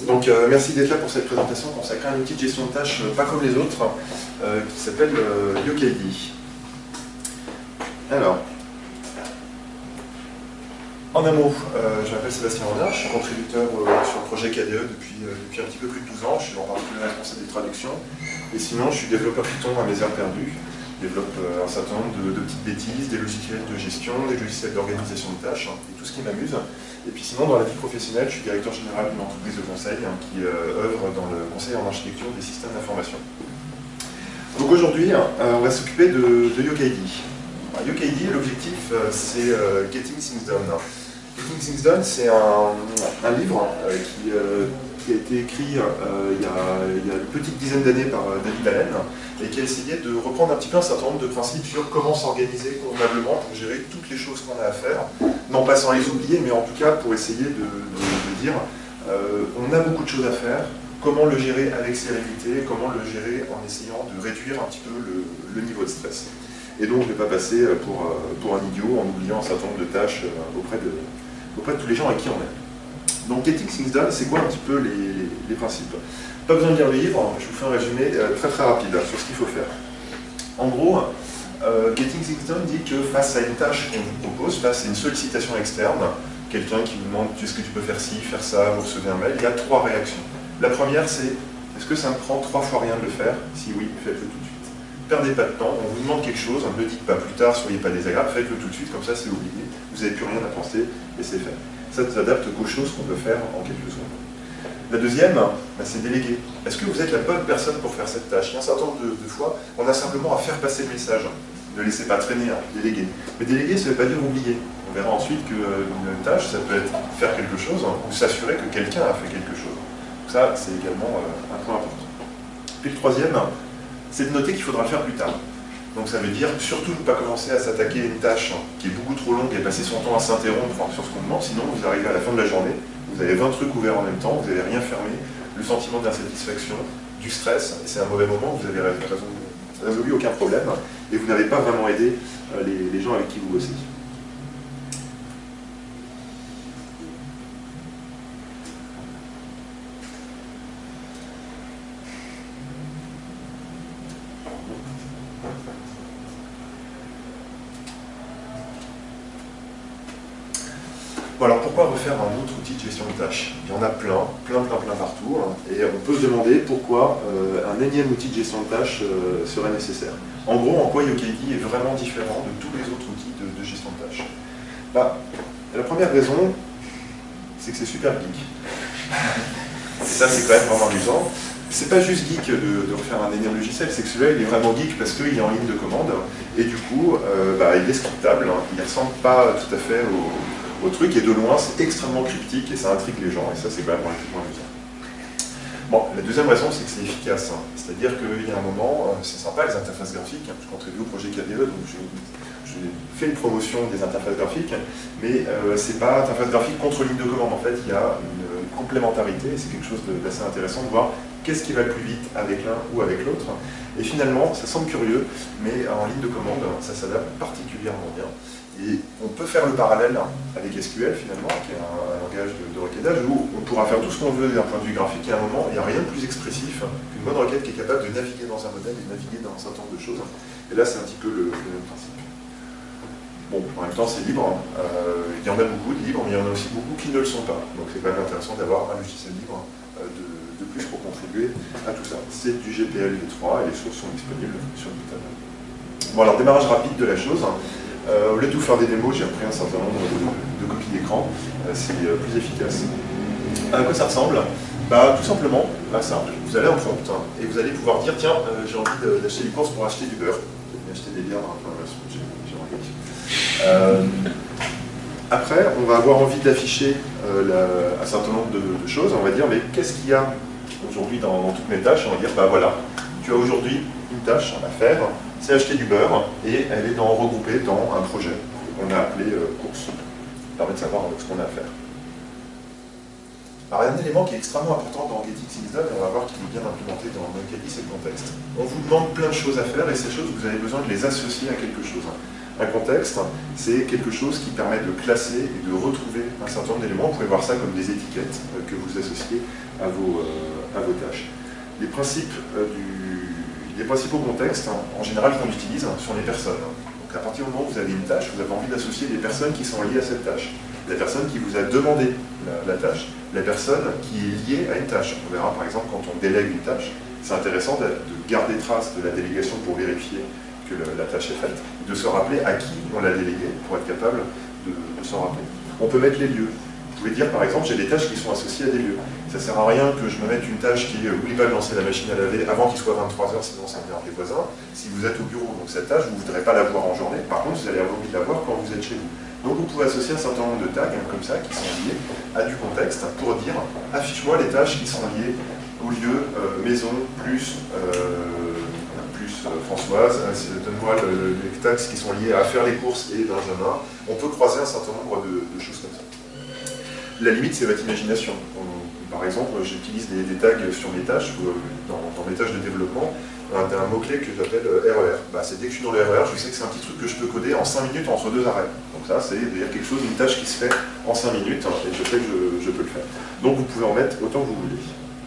Donc merci d'être là pour cette présentation consacrée à un outil de gestion de tâches pas comme les autres, qui s'appelle YoKD. Alors, en un mot, je m'appelle Sébastien Renard, je suis contributeur sur le projet KDE depuis un petit peu plus de 12 ans, je suis en particulier responsable des traductions, et sinon je suis développeur Python à mes heures perdues. Je développe un certain nombre de petites bêtises, des logiciels de gestion, des logiciels d'organisation de tâches, et tout ce qui m'amuse. Et puis sinon, dans la vie professionnelle, je suis directeur général d'une entreprise de conseil qui œuvre dans le conseil en architecture des systèmes d'information. Donc aujourd'hui, on va s'occuper de YoKD. YoKD, l'objectif, c'est Getting Things Done. Getting Things Done, c'est un livre qui a été écrit il y a une petite dizaine d'années par David Allen, et qui a essayé de reprendre un petit peu un certain nombre de principes sur comment s'organiser convenablement pour gérer toutes les choses qu'on a à faire, non pas sans les oublier, mais en tout cas pour essayer de dire on a beaucoup de choses à faire, comment le gérer avec sérénité, comment le gérer en essayant de réduire un petit peu le niveau de stress. Et donc ne pas passer pour un idiot en oubliant un certain nombre de tâches auprès de tous les gens avec qui on est. Donc Getting Things Done, c'est quoi un petit peu les principes? Pas besoin de lire le livre, je vous fais un résumé très rapide sur ce qu'il faut faire. En gros, Getting Things Done dit que face à une tâche qu'on vous propose, face à une sollicitation externe, quelqu'un qui vous demande est-ce que tu peux faire ci, faire ça, vous recevez un mail, il y a 3 réactions. La première c'est est-ce que ça me prend 3 fois rien de le faire? Si oui, faites-le tout de suite. Perdez pas de temps, on vous demande quelque chose, ne le dites pas plus tard, soyez pas désagréable, faites-le tout de suite, comme ça c'est oublié, vous n'avez plus rien à penser et c'est fait. Ça s'adapte qu'aux choses qu'on peut faire en quelques secondes. La deuxième, c'est déléguer. Est-ce que vous êtes la bonne personne pour faire cette tâche? Il y a un certain nombre de fois, on a simplement à faire passer le message. Ne laissez pas traîner, déléguer. Mais déléguer, ça ne veut pas dire oublier. On verra ensuite qu'une tâche, ça peut être faire quelque chose ou s'assurer que quelqu'un a fait quelque chose. Donc ça, c'est également un point important. Puis le troisième, c'est de noter qu'il faudra le faire plus tard. Donc ça veut dire surtout ne pas commencer à s'attaquer à une tâche qui est beaucoup trop longue et passer son temps à s'interrompre sur ce qu'on demande, sinon vous arrivez à la fin de la journée, vous avez 20 trucs ouverts en même temps, vous n'avez rien fermé, le sentiment d'insatisfaction, du stress, et c'est un mauvais moment, vous n'avez résolu aucun problème, et vous n'avez pas vraiment aidé les gens avec qui vous bossez. Bon, alors pourquoi refaire un autre outil de gestion de tâches? Il y en a plein partout, et on peut se demander pourquoi un énième outil de gestion de tâches serait nécessaire. En gros, en quoi YoKD est vraiment différent de tous les autres outils de gestion de tâches? La première raison, c'est que c'est super geek. Et ça, c'est quand même vraiment amusant. C'est pas juste geek de refaire un énième logiciel, c'est que celui-là, il est vraiment geek parce qu'il est en ligne de commande, et du coup, il est scriptable, il ne ressemble pas tout à fait au truc, et de loin c'est extrêmement cryptique et ça intrigue les gens, et ça c'est quand même relativement amusant. Bon, la deuxième raison c'est que c'est efficace, c'est-à-dire qu'il y a un moment, c'est sympa les interfaces graphiques, je contribue au projet KDE, donc je fais une promotion des interfaces graphiques, mais c'est pas interface graphique contre ligne de commande, en fait il y a une complémentarité, et c'est quelque chose d'assez intéressant de voir qu'est-ce qui va le plus vite avec l'un ou avec l'autre, et finalement ça semble curieux, mais en ligne de commande ça s'adapte particulièrement bien. Et on peut faire le parallèle avec SQL finalement, qui est un langage de requêtage, où on pourra faire tout ce qu'on veut d'un point de vue graphique, et à un moment, il n'y a rien de plus expressif qu'une bonne requête qui est capable de naviguer dans un modèle et naviguer dans un certain nombre de choses. Et là, c'est un petit peu le même principe. Bon, en même temps, c'est libre. Il y en a beaucoup de libres, mais il y en a aussi beaucoup qui ne le sont pas. Donc c'est quand même intéressant d'avoir un logiciel libre de plus pour contribuer à tout ça. C'est du GPL v3 et les sources sont disponibles sur GitHub. Bon, alors démarrage rapide de la chose. Au lieu de tout faire des démos, j'ai repris un certain nombre de copies d'écran, c'est plus efficace. À quoi ça ressemble? Tout simplement, simple, vous allez en prompt et vous allez pouvoir dire tiens, j'ai envie d'acheter des courses pour acheter du beurre. Acheter des bières, j'ai envie. Après, on va avoir envie d'afficher un certain nombre de choses, on va dire mais qu'est-ce qu'il y a aujourd'hui dans toutes mes tâches? On va dire voilà, tu as aujourd'hui une tâche à faire, c'est acheter du beurre, et elle est regroupée dans un projet qu'on a appelé course. Ça permet de savoir ce qu'on a à faire. Alors, il y a un élément qui est extrêmement important dans Getting Things Done, et on va voir qu'il est bien implémenté dans YoKD, c'est le contexte. On vous demande plein de choses à faire, et ces choses, vous avez besoin de les associer à quelque chose. Un contexte, c'est quelque chose qui permet de classer et de retrouver un certain nombre d'éléments. Vous pouvez voir ça comme des étiquettes que vous associez à vos tâches. Les principaux contextes, en général, qu'on utilise sont les personnes. Donc à partir du moment où vous avez une tâche, vous avez envie d'associer les personnes qui sont liées à cette tâche. La personne qui vous a demandé la tâche. La personne qui est liée à une tâche. On verra par exemple quand on délègue une tâche, c'est intéressant de garder trace de la délégation pour vérifier que la tâche est faite, de se rappeler à qui on l'a délégué pour être capable de s'en rappeler. On peut mettre les lieux. Vous pouvez dire par exemple, j'ai des tâches qui sont associées à des lieux. Ça ne sert à rien que je me mette une tâche qui n'oublie pas de lancer la machine à laver avant qu'il soit 23 h, sinon ça énerve les voisins. Si vous êtes au bureau, donc cette tâche, vous ne voudrez pas la voir en journée. Par contre, vous allez avoir envie de la voir quand vous êtes chez vous. Donc vous pouvez associer un certain nombre de tags comme ça qui sont liés à du contexte pour dire affiche-moi les tâches qui sont liées au lieu maison plus Françoise, donne-moi les taxes qui sont liées à faire les courses et Benjamin. On peut croiser un certain nombre de choses comme ça. La limite, c'est votre imagination. Par exemple, j'utilise des tags sur mes tâches, dans mes tâches de développement, un mot-clé que j'appelle RER. C'est dès que je suis dans le RER, je sais que c'est un petit truc que je peux coder en 5 minutes entre 2 arrêts. Donc ça, c'est quelque chose, une tâche qui se fait en 5 minutes, et je sais que je peux le faire. Donc vous pouvez en mettre autant que vous voulez.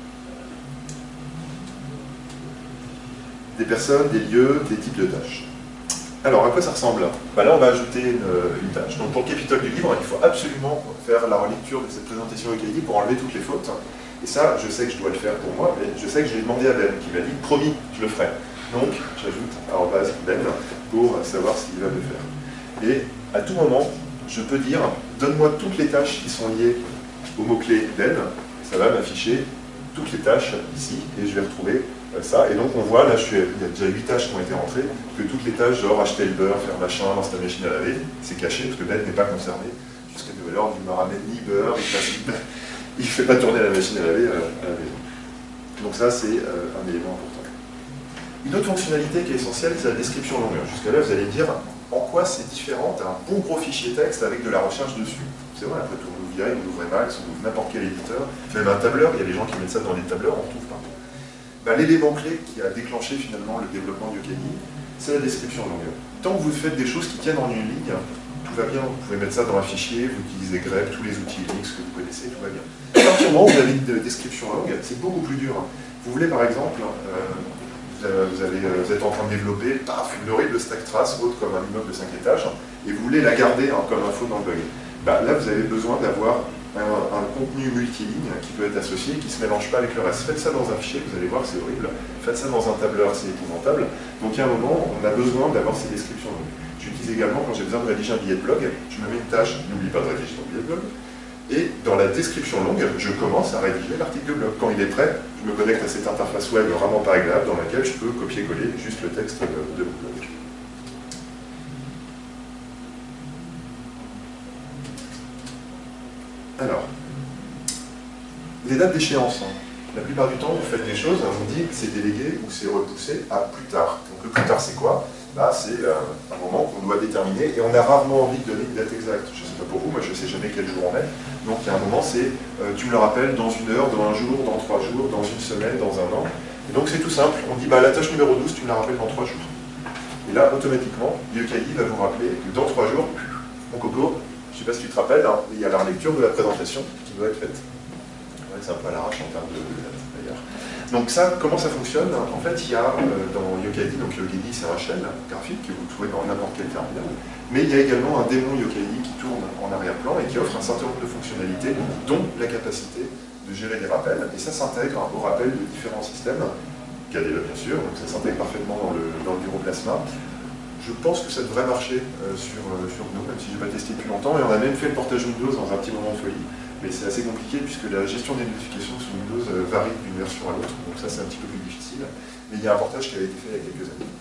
Des personnes, des lieux, des types de tâches. Alors, à quoi ça ressemble là? Là, on va ajouter une tâche. Donc, pour le Capitole du livre, il faut absolument faire la relecture de cette présentation UKID pour enlever toutes les fautes. Et ça, je sais que je dois le faire pour moi, mais je sais que je l'ai demandé à Ben, qui m'a dit « promis, je le ferai ». Donc, j'ajoute @Ben pour savoir s'il va le faire. Et à tout moment, je peux dire « donne-moi toutes les tâches qui sont liées au mot-clé Ben ». Ça va m'afficher toutes les tâches ici, et je vais retrouver ça. Et donc on voit, là il y a déjà 8 tâches qui ont été rentrées, que toutes les tâches, genre acheter le beurre, faire machin, lancer la machine à laver, c'est caché, parce que Ben n'est pas concerné. Jusqu'à nouvel ordre, il ne me ramène ni beurre, il ne fait pas tourner la machine à laver à la maison. Donc ça, c'est un élément important. Une autre fonctionnalité qui est essentielle, c'est la description longue. Jusqu'à là, vous allez me dire en quoi c'est différent d'un bon gros fichier texte avec de la recherche dessus. C'est vrai, après tout, vous l'ouvrez Max, ou n'importe quel éditeur, même un tableur, il y a des gens qui mettent ça dans les tableurs, on retrouve partout. L'élément clé qui a déclenché finalement le développement du UKID, c'est la description longue. Tant que vous faites des choses qui tiennent en une ligne, tout va bien. Vous pouvez mettre ça dans un fichier, vous utilisez grep, tous les outils Linux que vous connaissez, tout va bien. À partir du moment où vous avez une description longue, c'est beaucoup plus dur. Vous voulez par exemple, vous êtes en train de développer une horrible stack trace, haute comme un immeuble de 5 étages, et vous voulez la garder comme info dans le bug. Là, vous avez besoin d'avoir un contenu multiligne qui peut être associé, qui ne se mélange pas avec le reste. Faites ça dans un fichier, vous allez voir, c'est horrible. Faites ça dans un tableur, c'est épouvantable. Donc, il y a un moment, on a besoin d'avoir ces descriptions longues. J'utilise également, quand j'ai besoin de rédiger un billet de blog, je me mets une tâche, n'oublie pas de rédiger ton billet de blog. Et dans la description longue, je commence à rédiger l'article de blog. Quand il est prêt, je me connecte à cette interface web vraiment pas agréable dans laquelle je peux copier-coller juste le texte de mon blog. Alors, les dates d'échéance. La plupart du temps, vous faites des choses, on vous dit que c'est délégué ou c'est repoussé à plus tard. Donc le plus tard, c'est quoi? C'est un moment qu'on doit déterminer et on a rarement envie de donner une date exacte. Je ne sais pas pour vous, moi je ne sais jamais quel jour on est. Donc il y a un moment, c'est tu me le rappelles dans 1 heure, dans 1 jour, dans 3 jours, dans 1 semaine, dans 1 an. Et donc c'est tout simple, on dit la tâche numéro 12, tu me la rappelles dans 3 jours. Et là, automatiquement, UKID va vous rappeler que dans 3 jours, mon coco, je ne sais pas si tu te rappelles, il y a la relecture de la présentation qui doit être faite. C'est un peu à l'arrache en termes de date d'ailleurs. Donc ça, comment ça fonctionne? En fait, il y a dans UKID, donc UKID c'est un shell graphique que vous trouvez dans n'importe quel terminal, mais il y a également un démon UKID qui tourne en arrière-plan et qui offre un certain nombre de fonctionnalités, dont la capacité de gérer des rappels, et ça s'intègre au rappel de différents systèmes, KDE bien sûr, donc ça s'intègre parfaitement dans le bureau Plasma. Je pense que ça devrait marcher sur GNOME, même si je n'ai pas testé depuis longtemps, et on a même fait le portage Windows dans un petit moment de folie. Mais c'est assez compliqué puisque la gestion des notifications sous Windows varie d'une version à l'autre, donc ça c'est un petit peu plus difficile. Mais il y a un portage qui avait été fait il y a quelques années.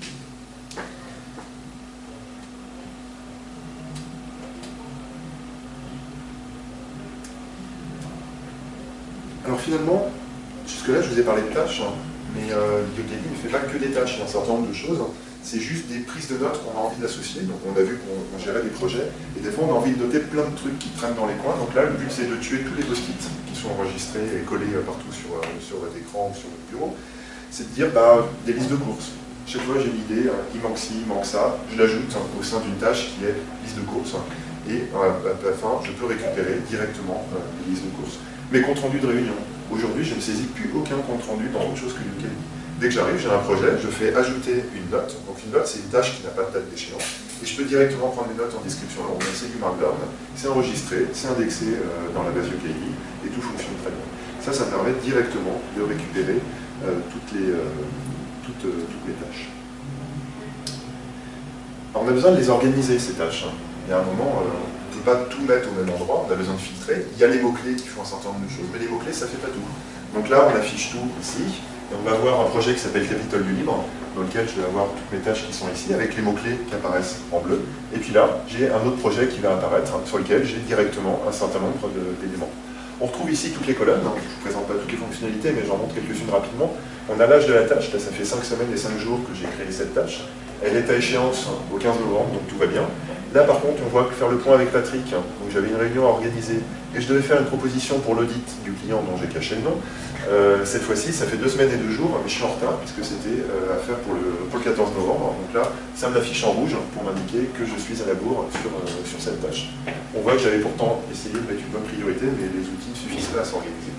Alors finalement, jusque-là je vous ai parlé de tâches, mais UKID ne fait pas que des tâches, il y a un certain nombre de choses. C'est juste des prises de notes qu'on a envie d'associer. Donc on a vu qu'on gérait des projets, et des fois on a envie de noter plein de trucs qui traînent dans les coins. Donc là, le but c'est de tuer tous les post-it qui sont enregistrés et collés partout sur votre écran ou sur votre bureau. C'est de dire des listes de courses. chaque fois j'ai l'idée, il manque ci, il manque ça, je l'ajoute au sein d'une tâche qui est liste de courses, et à la fin, je peux récupérer directement les listes de courses. Mes comptes rendus de réunion. Aujourd'hui, je ne saisis plus aucun compte rendu dans autre chose que UKID. Dès que j'arrive, j'ai un projet, je fais ajouter une note. Donc une note, c'est une tâche qui n'a pas de date d'échéance. Et je peux directement prendre mes notes en description longue, c'est du Markdown, c'est enregistré, c'est indexé dans la base UKID, et tout fonctionne très bien. Ça me permet directement de récupérer toutes les tâches. Alors, on a besoin de les organiser, ces tâches. Il y a un moment, on ne peut pas tout mettre au même endroit, on a besoin de filtrer. Il y a les mots-clés qui font un certain nombre de choses, mais les mots-clés, ça ne fait pas tout. Donc là, on affiche tout ici, et on va avoir un projet qui s'appelle Capitole du Libre, dans lequel je vais avoir toutes mes tâches qui sont ici, avec les mots-clés qui apparaissent en bleu. Et puis là, j'ai un autre projet qui va apparaître, sur lequel j'ai directement un certain nombre d'éléments. On retrouve ici toutes les colonnes, je ne vous présente pas toutes les fonctionnalités, mais j'en montre quelques-unes rapidement. On a l'âge de la tâche, là ça fait 5 semaines et 5 jours que j'ai créé cette tâche. Elle est à échéance au 15 novembre, donc tout va bien. Là par contre, on voit faire le point avec Patrick, donc j'avais une réunion à organiser, et je devais faire une proposition pour l'audit du client dont j'ai caché le nom. Cette fois-ci, ça fait 2 semaines et 2 jours, mais je suis en retard, puisque c'était à faire pour le 14 novembre. Donc là, ça m'affiche en rouge pour m'indiquer que je suis à la bourre sur cette tâche. On voit que j'avais pourtant essayé de mettre une bonne priorité, mais les outils ne suffisent pas à s'organiser.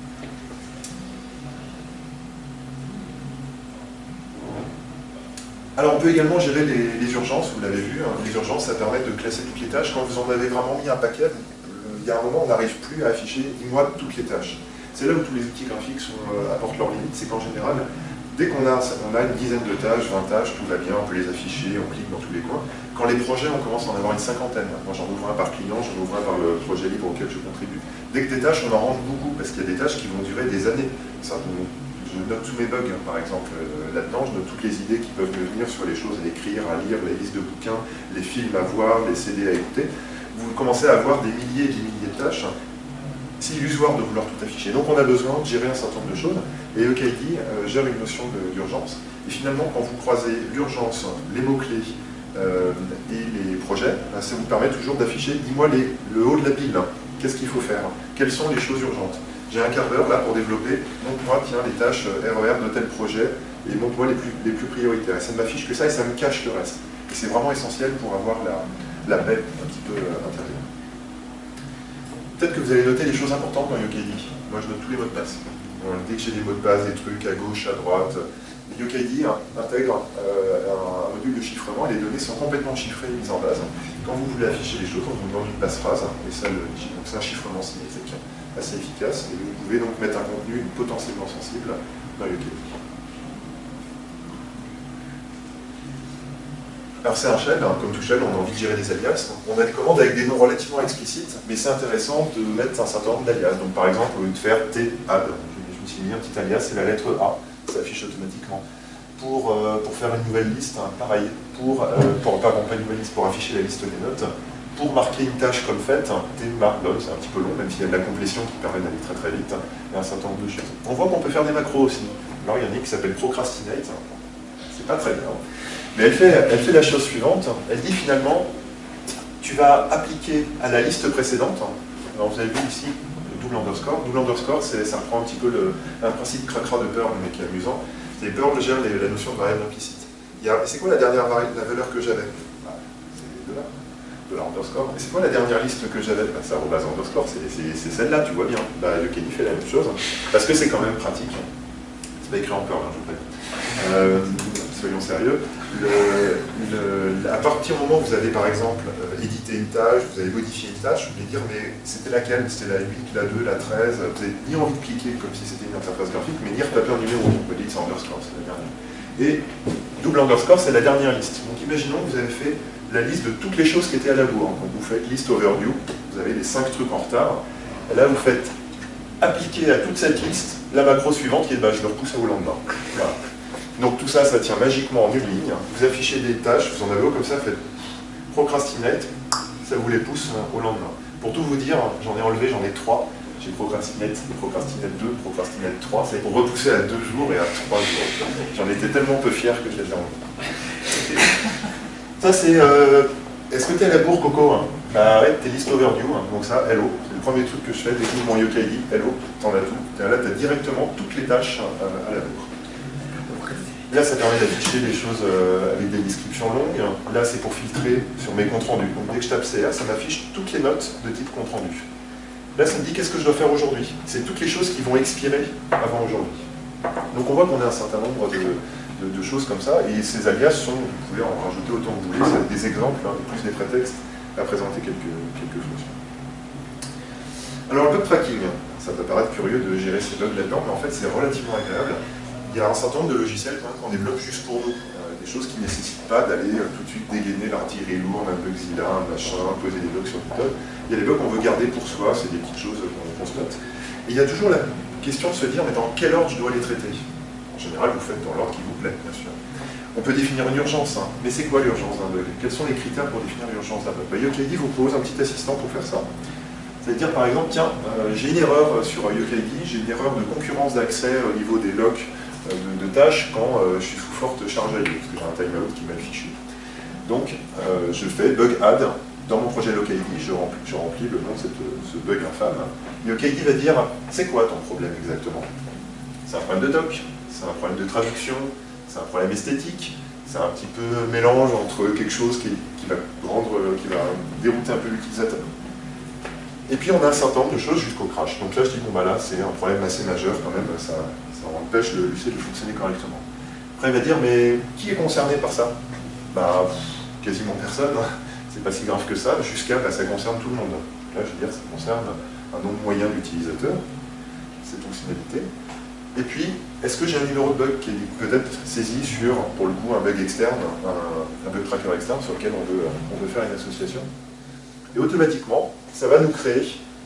Alors on peut également gérer les urgences, vous l'avez vu, les urgences ça permet de classer toutes les tâches. Quand vous en avez vraiment mis un paquet, il y a un moment on n'arrive plus à afficher, dis-moi, toutes les tâches. C'est là où tous les outils graphiques apportent leurs limites, c'est qu'en général, dès qu'on a une dizaine de tâches, 20 tâches, tout va bien, on peut les afficher, on clique dans tous les coins. Quand les projets, on commence à en avoir une cinquantaine. Moi j'en ouvre un par client, j'en ouvre un par le projet libre auquel je contribue. Dès que des tâches, on en range beaucoup, parce qu'il y a des tâches qui vont durer des années. Je note tous mes bugs, par exemple, là-dedans, je note toutes les idées qui peuvent me venir sur les choses à écrire, à lire, les listes de bouquins, les films à voir, les CD à écouter. Vous commencez à avoir des milliers et des milliers de tâches. C'est illusoire de vouloir tout afficher. Donc on a besoin de gérer un certain nombre de choses, et UKID gère une notion d'urgence. Et finalement, quand vous croisez l'urgence, les mots-clés et les projets, ça vous permet toujours d'afficher, dis-moi le haut de la pile, qu'est-ce qu'il faut faire, quelles sont les choses urgentes. J'ai un quart d'heure là pour développer, montre-moi tiens les tâches RER de tel projet et montre-moi les plus prioritaires. Et ça ne m'affiche que ça et ça me cache le reste. Et c'est vraiment essentiel pour avoir la paix un petit peu intérieure. Peut-être que vous allez noter les choses importantes dans UKID. Moi je note tous les mots de passe. Dès que j'ai des mots de passe, des trucs à gauche, à droite, UKID intègre un module de chiffrement et les données sont complètement chiffrées et mises en base. Quand vous voulez afficher les choses, on vous demande une passe-phrase et ça le dit. Donc c'est un chiffrement symétrique assez efficace, et vous pouvez donc mettre un contenu potentiellement sensible dans UKID. Alors c'est un shell, comme tout shell, on a envie de gérer des alias. On a des commandes avec des noms relativement explicites, mais c'est intéressant de mettre un certain nombre d'alias. Donc par exemple, au lieu de faire t-add, je me suis mis un petit alias, c'est la lettre A, ça s'affiche automatiquement. Pour faire une nouvelle liste, pareil, pour afficher la liste des notes. Pour marquer une tâche comme faite, T-Markdown, c'est un petit peu long, même s'il y a de la complétion qui permet d'aller très très vite, et un certain nombre de choses. On voit qu'on peut faire des macros aussi. Alors il y en a une qui s'appelle Procrastinate, c'est pas très bien, mais elle fait la chose suivante, elle dit finalement, tu vas appliquer à la liste précédente, alors vous avez vu ici, double underscore, ça reprend un petit peu un principe cracra de Perl, mais qui est amusant, et Perl gère la notion de variable implicite. C'est quoi la dernière valeur que j'avais? C'est de underscore. Et c'est quoi la dernière liste que j'avais? C'est arrobase underscore, c'est celle-là, tu vois bien. UKID fait la même chose, parce que c'est quand même pratique. C'est pas écrit en Perl, je vous préviens. Soyons sérieux. À partir du moment où vous avez, par exemple, édité une tâche, vous avez modifié une tâche, vous voulez dire, mais c'était laquelle? C'était la 8, la 2, la 13. Vous n'avez ni envie de cliquer comme si c'était une interface graphique, mais ni retaper un numéro. Vous pouvez dire c'est underscore, c'est la dernière. Et double underscore, c'est la dernière liste. Donc imaginons que vous avez fait la liste de toutes les choses qui étaient à la bourre. Donc vous faites liste overview, vous avez les 5 trucs en retard. Et là vous faites appliquer à toute cette liste la macro suivante qui est je le repousse au lendemain. Voilà. Donc tout ça, ça tient magiquement en une ligne. Vous affichez des tâches, vous en avez haut comme ça, faites procrastinate, ça vous les pousse au lendemain. Pour tout vous dire, j'en ai enlevé, j'en ai 3. J'ai procrastinate 2, procrastinate 3, c'est pour repousser à 2 jours et à 3 jours. J'en étais tellement peu fier que je les ai enlevés. Ça c'est... Est-ce que tu es à la bourre, Coco? Bah ouais, t'es liste overview, donc ça, hello. C'est le premier truc que je fais, dès que j'ouvre mon UKID, hello, t'en as tout. Là, tu as directement toutes les tâches à la bourre. Là, ça permet d'afficher les choses avec des descriptions longues. Là, c'est pour filtrer sur mes comptes rendus. Donc, dès que je tape CR, ça m'affiche toutes les notes de type compte rendu. Là, ça me dit qu'est-ce que je dois faire aujourd'hui. C'est toutes les choses qui vont expirer avant aujourd'hui. Donc, on voit qu'on a un certain nombre de choses comme ça. Et ces alias sont, vous pouvez en rajouter autant que vous voulez, c'est des exemples, hein, plus des prétextes à présenter quelques fonctions. Alors, le bug tracking, ça peut paraître curieux de gérer ces bugs là-dedans, mais en fait, c'est relativement agréable. Il y a un certain nombre de logiciels qu'on développe juste pour nous. Des choses qui ne nécessitent pas d'aller tout de suite dégainer l'artillerie lourde, un Bugzilla, un machin, poser des bugs sur GitHub. Il y a des bugs qu'on veut garder pour soi, c'est des petites choses qu'on se note. Et il y a toujours la question de se dire, mais dans quel ordre je dois les traiter? En général, vous faites dans l'ordre qui vous plaît, bien sûr. On peut définir une urgence, hein. Mais c'est quoi l'urgence d'un bug? Quels sont les critères pour définir l'urgence d'un bug? YoKD vous propose un petit assistant pour faire ça. C'est-à-dire, par exemple, tiens, j'ai une erreur sur YoKD, j'ai une erreur de concurrence d'accès au niveau des locks de tâches quand je suis sous forte charge IO, parce que j'ai un timeout qui est mal fichu. Donc, je fais bug add dans mon projet YoKD, je remplis le nom de ce bug infâme. YoKD va dire, c'est quoi ton problème exactement? C'est un problème de doc, c'est un problème de traduction, c'est un problème esthétique, c'est un petit peu mélange entre quelque chose qui va dérouter un peu l'utilisateur. Et puis on a un certain nombre de choses jusqu'au crash. Donc là je dis, bon bah là c'est un problème assez majeur quand même, ça empêche le Lucet de fonctionner correctement. Après il va dire, mais qui est concerné par ça? Bah quasiment personne, c'est pas si grave que ça, jusqu'à ça concerne tout le monde. Là je veux dire, ça concerne un nombre moyen d'utilisateurs, cette fonctionnalité. Et puis, est-ce que j'ai un numéro de bug qui est peut-être saisi sur, pour le coup, un bug externe, un bug tracker externe sur lequel on veut faire une association? Et automatiquement, ça va nous créer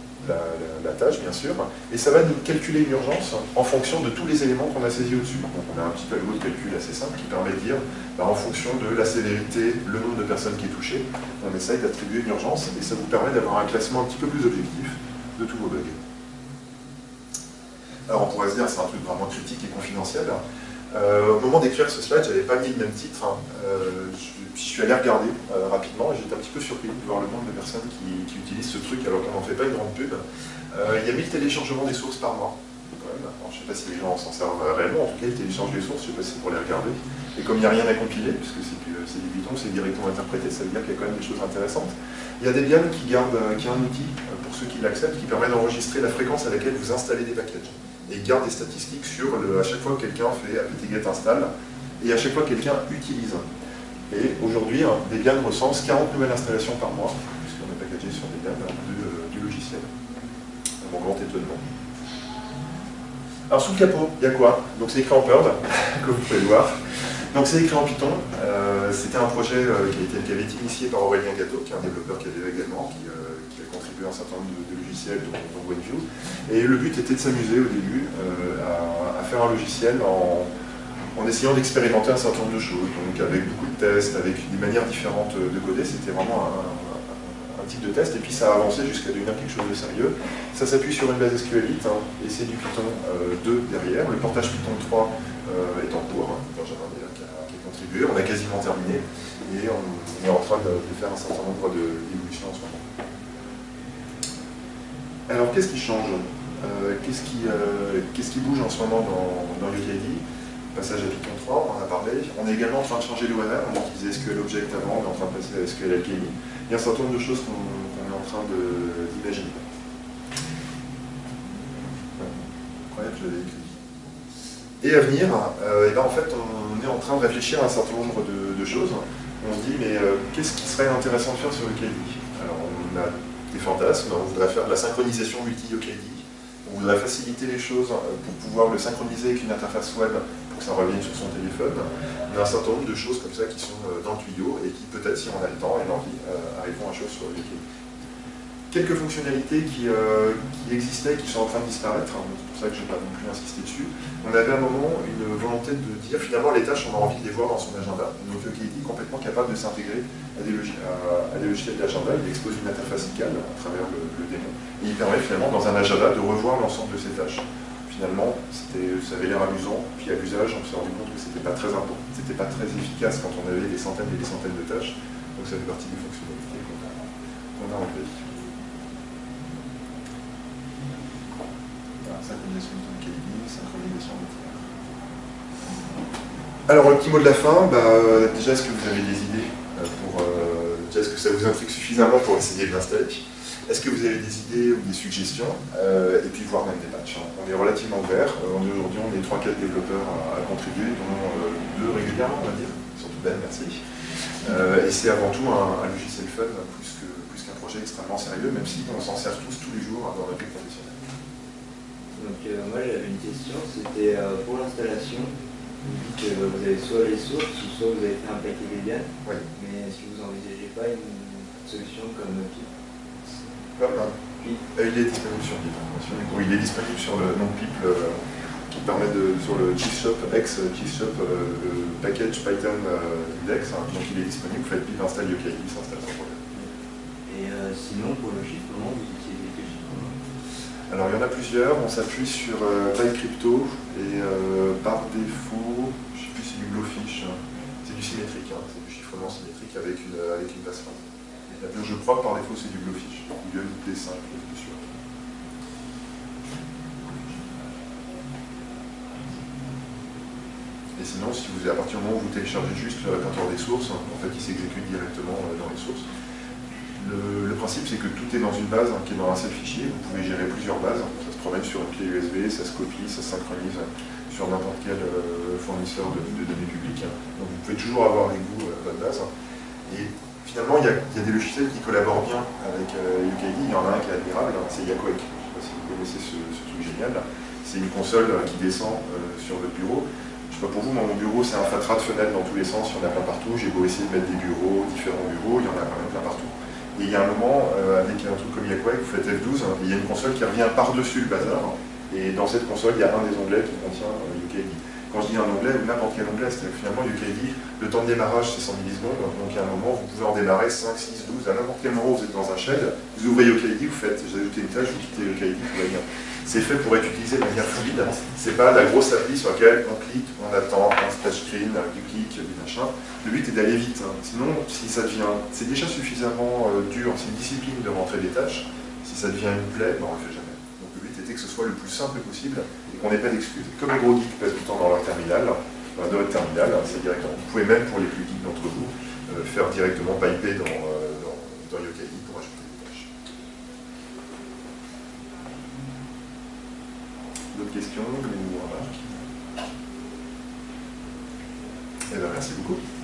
la tâche, bien sûr, et ça va nous calculer une urgence en fonction de tous les éléments qu'on a saisis au-dessus. Donc on a un petit algo de calcul assez simple qui permet de dire, en fonction de la sévérité, le nombre de personnes qui est touché, on essaye d'attribuer une urgence, et ça vous permet d'avoir un classement un petit peu plus objectif de tous vos bugs. Alors on pourrait se dire, c'est un truc vraiment critique et confidentiel. Au moment d'écrire ce slide, je n'avais pas mis le même titre. Je suis allé regarder rapidement et j'étais un petit peu surpris de voir le nombre de personnes qui utilisent ce truc alors qu'on n'en fait pas une grande pub. Il y a 1000 téléchargements des sources par mois. Quand même. Alors, je ne sais pas si les gens s'en servent réellement, en tout cas ils téléchargent les sources, je ne sais pas si c'est pour les regarder. Et comme il n'y a rien à compiler, puisque c'est du Python, c'est directement interprété, ça veut dire qu'il y a quand même des choses intéressantes. Il y a Debian qui a un outil, pour ceux qui l'acceptent, qui permet d'enregistrer la fréquence à laquelle vous installez des packages. Et il garde des statistiques sur à chaque fois que quelqu'un fait apt-get install et à chaque fois que quelqu'un utilise. Et aujourd'hui, Debian recense 40 nouvelles installations par mois, puisqu'on est packagé sur Debian, du logiciel. À mon grand étonnement. Alors sous le capot, il y a quoi? Donc c'est écrit en Perl, comme vous pouvez le voir. Donc c'est écrit en Python. C'était un projet qui avait été initié par Aurélien Gâteau, qui est un développeur KDE également, qui a contribué à un certain nombre de logiciels, dont OneView. Et le but était de s'amuser au début à faire un logiciel en essayant d'expérimenter un certain nombre de choses. Donc avec beaucoup de tests, avec des manières différentes de coder, c'était vraiment un type de test. Et puis ça a avancé jusqu'à devenir quelque chose de sérieux. Ça s'appuie sur une base SQLite, et c'est du Python 2 derrière. Le portage Python 3 est en cours. Benjamin Meyer qui a contribué. On a quasiment terminé. Et on est en train de faire un certain nombre d'évolutions en ce moment. Alors, qu'est-ce qui change? Qu'est-ce qui bouge en ce moment dans YoKD? Passage à Python 3, on en a parlé. On est également en train de changer l'ONR. On utilisait SQL Object avant, on est en train de passer à SQL Alchemy. Il y a un certain nombre de choses qu'on est en train d'imaginer. Incroyable, je l'avais écrit. Et à venir, en fait, on est en train de réfléchir à un certain nombre de choses. On se dit, mais qu'est-ce qui serait intéressant de faire sur YoKD? Alors, on a des fantasmes, on voudrait faire de la synchronisation multi-YoKD, on voudrait faciliter les choses pour pouvoir le synchroniser avec une interface web pour que ça revienne sur son téléphone. On a un certain nombre de choses comme ça qui sont dans le tuyau et qui peut-être, si on a le temps et l'envie, arriveront un jour sur YoKD. Quelques fonctionnalités qui existaient et qui sont en train de disparaître, c'est pour ça que je n'ai pas non plus insisté dessus. On avait à un moment une volonté de dire finalement les tâches, on a envie de les voir dans son agenda. Donc YoKD est complètement capable de s'intégrer à des logiciels d'agenda, il expose une interface ICAL à travers le démon, et il permet finalement dans un agenda de revoir l'ensemble de ses tâches. Finalement, ça avait l'air amusant, puis à l'usage, on s'est rendu compte que c'était pas très important, c'était pas très efficace quand on avait des centaines et des centaines de tâches, donc ça fait partie des fonctionnalités qu'on a enlevées. Synchronisation de YoKD, synchronisation de Alors, le petit mot de la fin, déjà, est-ce que vous avez des idées déjà, est-ce que ça vous intrigue suffisamment pour essayer de l'installer? Est-ce que vous avez des idées ou des suggestions? Et puis, voire même des patchs. Hein. On est relativement ouvert. Aujourd'hui, on est 3-4 développeurs à contribuer, dont 2 régulièrement, on va dire. Surtout Ben, merci. Et c'est avant tout un logiciel fun, plus qu'un projet extrêmement sérieux, même si on s'en sert tous les jours dans notre vie professionnelle. Donc moi j'avais une question, c'était pour l'installation, vous dites que vous avez soit les sources, soit vous avez fait un paquet Debian, Oui. mais est-ce que vous n'envisagez pas une solution comme PIP? Comme PIP. Il est disponible sur PIP. Oui, il est disponible sur le nom PIP qui permet sur le Cheese Shop, Cheese Shop, le package Python index, hein, donc il est disponible, vous faites PIP install UKID, il s'installe sans problème. Et sinon pour le chiffrement, vous utilisez quel chiffrement? Alors il y en a plusieurs, on s'appuie sur PyCrypto et par défaut, je ne sais plus si c'est du Glowfish, hein. C'est du symétrique, hein. C'est du chiffrement symétrique avec une passerelle. Je crois que par défaut c'est du Glowfish, il y a une D5 dessus. Et sinon, à partir du moment où vous téléchargez juste le répertoire des sources, en fait il s'exécute directement dans les sources. Le principe, c'est que tout est dans une base qui est dans un seul fichier. Vous pouvez gérer plusieurs bases. Ça se promène sur une clé USB, ça se copie, ça se synchronise sur n'importe quel fournisseur de données publiques. Donc vous pouvez toujours avoir avec vous votre base. Et finalement, il y a des logiciels qui collaborent bien avec UKID. Il y en a un qui est admirable, c'est Yakoek. Je ne sais pas si vous connaissez ce truc génial. C'est une console qui descend sur votre bureau. Je ne sais pas pour vous, mon bureau, c'est un fatras de fenêtres dans tous les sens. Il y en a plein partout. J'ai beau essayer de mettre des bureaux, différents bureaux, il y en a quand même plein partout. Et il y a un moment, avec un truc comme Yakoek, vous faites F12, et il y a une console qui revient par-dessus le bazar. Et dans cette console, il y a un des onglets qui contient UKID. Quand je dis un onglet, n'importe quel onglet, c'est finalement UKID. Le temps de démarrage, c'est 100 millisecondes. Donc il y a un moment, vous pouvez en démarrer 5, 6, 12. À n'importe quel moment, vous êtes dans un shell, vous ouvrez UKID, vous faites, vous ajoutez une tâche, vous quittez UKID, tout va bien. C'est fait pour être utilisé de manière fluide. C'est pas la grosse appli sur laquelle on clique, on attend, un splash screen, du clic, du machin. Le but est d'aller vite. Sinon, si ça devient... C'est déjà suffisamment dur, c'est une discipline de rentrer des tâches. Si ça devient une plaie, on ne le fait jamais. Donc le but était que ce soit le plus simple possible et qu'on n'ait pas d'excuses. Comme les gros geeks passent du temps dans leur terminal, dans votre terminal, c'est directement. Vous pouvez même, pour les plus geeks d'entre vous, faire directement piper dans UKID pour ajouter des tâches. D'autres questions ou remarques? Eh bien, merci beaucoup.